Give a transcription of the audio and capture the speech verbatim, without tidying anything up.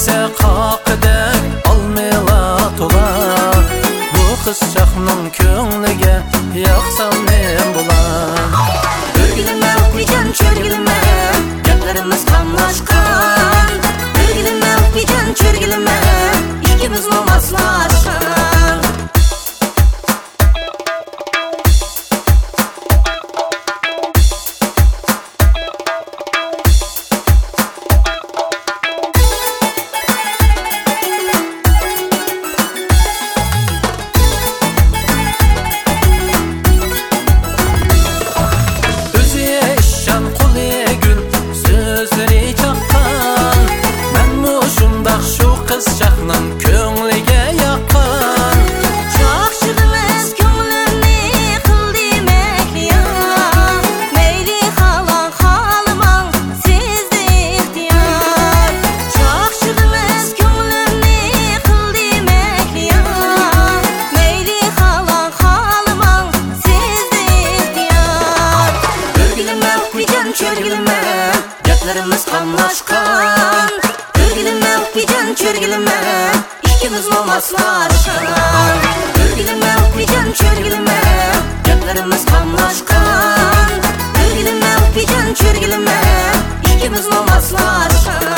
ise kakide almela tola. Bu kızcakның könglige yaksam nem bulan. Örgülüme okuycan çörgülüme, gaplarımız kamlaşkan. Örgülüme okuycan çörgülüme, ikimiz mamaslaşkan. Kızcakның könglige yakkan. Çakşırımız könglimni kıl demek ya. Meyli halan halıman sizde ihtiyar. Çakşırımız könglimni kıl demek ya. Meyli halan halıman sizde ihtiyar. Örgülüme okuycan çörgülüme, gaplarımız kamlaşkan. Örgülüme okuycan çörgülüme, ikimiz mamaslaşkan. Örgülüme okuycan çörgülüme, gaplarımız kamlaşkan. Örgülüme okuycan çörgülüme, ikimiz mamaslaşkan.